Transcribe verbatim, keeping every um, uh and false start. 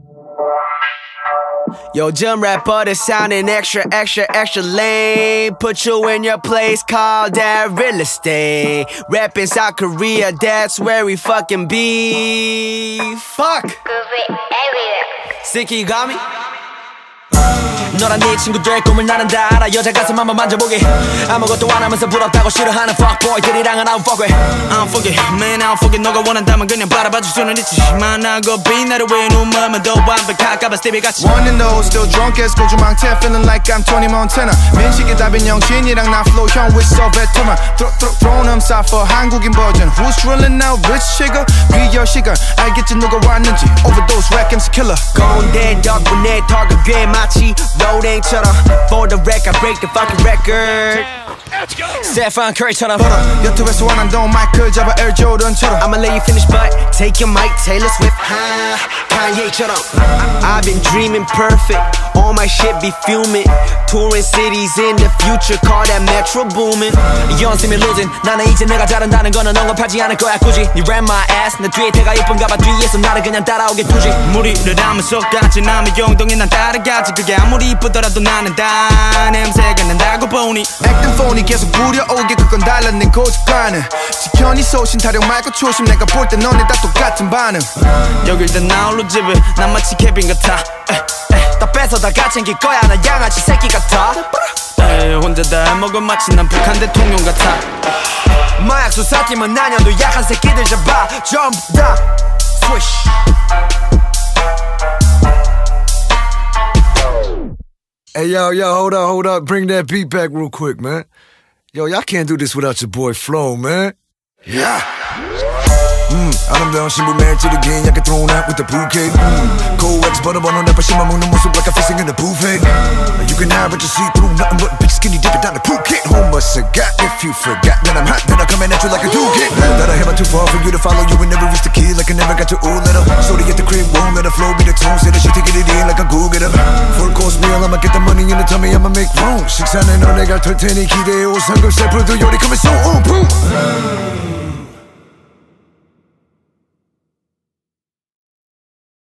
요즘 래퍼들 sounding extra extra extra lame. Put you in your place, call that real estate. Rap in South Korea, that's where we fucking be. Fuck. Sicky, you got me? 너랑 네 친구들의 꿈을 나는 다 알아. 여자 가슴 한번 만져보게. 아무것도 안 하면서 부럽다고 싫어하는 fuckboy들이랑은 I don't fuck with. I don't fuck it, man I don't fuck it. 너가 원한다면 그냥 바라봐줄 수는 있지만 나고 비 나를 왜 눈물만 더 완벽할까봐 스티비 같이. One and oh, still drunk as 고주망태. Feeling like I'm Tony Montana. 민식이 답인 영진이랑 나 flow 형 with so veteran. Thrown them side for 한국인 버전. Who's rolling out rich chica? 비열 시간 알겠지 누가 왔는지. Overdose rap 엠씨 killer. 꼰대 덕분에 턱을 꽤 마치 로딩처럼. For the record, break the fucking record. Stephen Curry처럼. 유튜브에서 원한동 마이클 잡아 Air Jordan처럼. I'ma let you finish but take your mic Taylor Swift. Kanye처럼. I've been dreaming perfect. All my shit be fuming. Touring cities in the future. Call that metro booming. You don't see me losing. 나는 이제 내가 잘한다는 거는 언급하지 않을 거야 굳이. 네 ran my ass. 내 뒤에 태가 이쁜가봐. 뒤에서 나를 그냥 따라오게 두지. 무리를 하면 속같이 남의 용동에 난 따라가지. 그게 아무리 이쁘더라도 나는 다 냄새가 난다고 보니. Acting phony 계속 부려오게 그건 달랐네 고집과는. 지켜니 소신 타령 말고 초심. 내가 볼 때 너네 다 똑같은 반응. 여길 다 나홀로 집에 난 마치 케빈 같아. 에, 에, 다 뺏어 다 가챙길 거야 나 양아치 새끼 같아. 에이, 혼자 다 해먹어 마치 난 북한 대통령 같아. 마약 수사팀은 나년도 약한 새끼들 잡아 전부 다 swish. Hey, yo, yo, hold up, hold up. Bring that beat back real quick, man. Yo, y'all can't do this without your boy Flo, man. Yeah. Mm, 아름다운 신부 매일 찌르긴 약간 thrown out with the bouquet. Mm, co-ex 버너버너 내 발심만 먹는 모습 like I'm facing in the buffet. You can have what you see through nothing but big skinny dipping down the Phuket. Who must have got if you forgot that I'm hot, then I'm coming at you like a dookie. That I have too far for you to follow. You and never reach the key like I never got your old letter. Sorry at the crib, won't let the flow be the tone. Say that she taking it in like a go-getter. Full course meal, I'ma get the money in the tummy, I'ma make room. 식사는 너 내가 털 테니 기대해 오 삼겹살 불도 요리 coming so on. Boom.